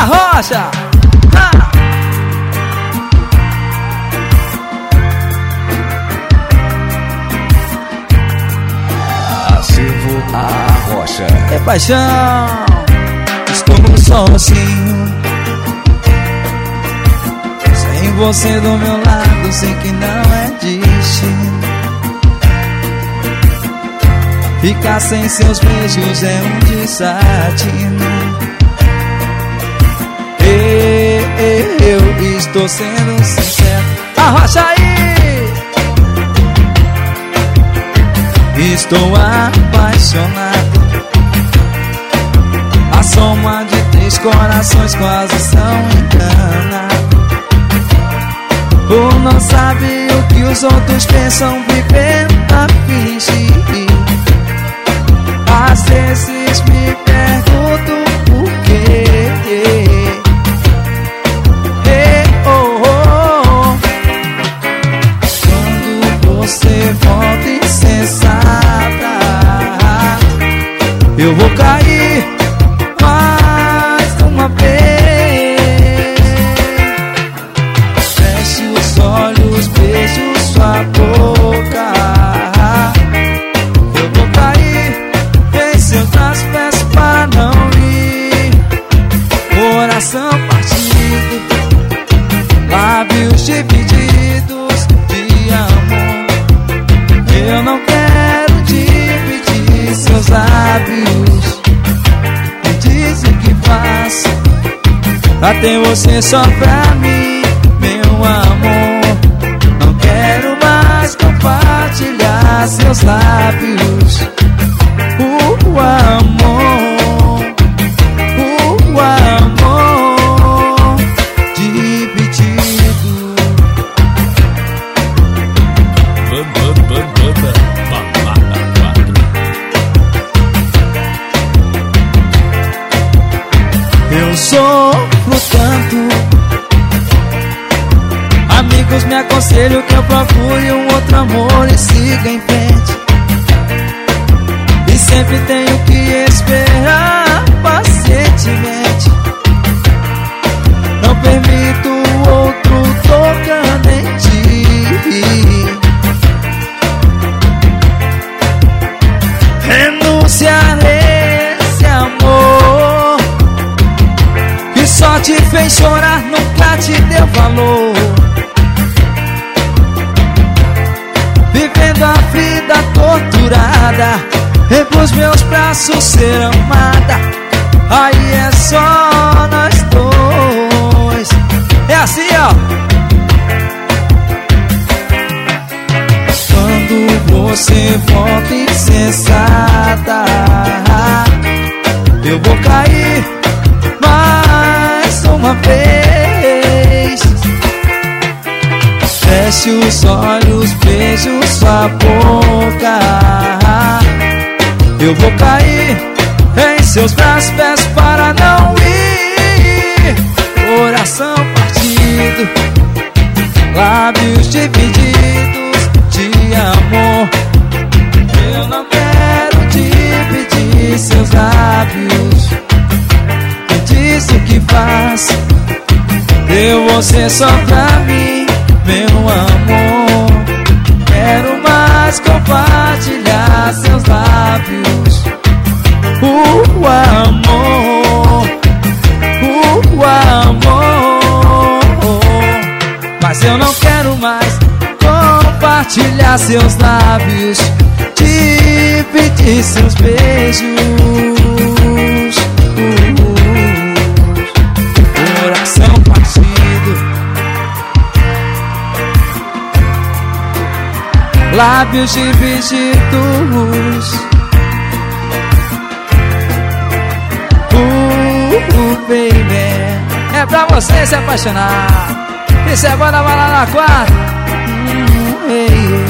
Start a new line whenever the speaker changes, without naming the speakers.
Arrocha!
Silvio Arrocha.
É paixão. Estou sozinho, sem você do meu lado, sei que não é destino. Ficar sem seus beijos é um desatino. Eu estou sendo sincero. Arrocha aí! Estou apaixonado. A soma de 3 corações quase são enganados. Ou não sabe o que os outros pensam, vivendo a fingir. Às vezes me pergunto por quê. Quando você volta insensata, eu vou cair mais uma vez. Feche os olhos, beijo sua boca. Eu vou cair em seus braços, peço para não ir. Coração partido, lábios divididos de amor. Eu não quero dividir seus lábios. Me diz o que faço pra ter você só pra mim, meu amor. Não quero mais compartilhar seus lábios. O amor dividido. Eu sofro tanto. Amigos me aconselham que eu procure um outro amor e siga em frente. E sempre tenho que esperar pacientemente. Não permito o outro tocando em ti. Renunciar a esse amor que só te fez chorar, nunca te deu valor. Vivendo a vida torturada, e pros meus braços ser amada. Aí é só nós dois. É assim, ó. Quando você volta insensata, eu vou cair mais uma vez. Feche os olhos, beijo sua boca. Eu vou cair em seus braços, peço para não ir. Coração partido, lábios divididos de amor. Eu não quero dividir seus lábios. Me diz o que faço, deu você só pra mim, meu amor. Quero mais compartilhar seus lábios. O amor. Mas eu não quero mais compartilhar seus lábios, dividir seus beijos. Coração partido, lábios divididos. Baby, é pra você se apaixonar. Isso é banda Balada 4.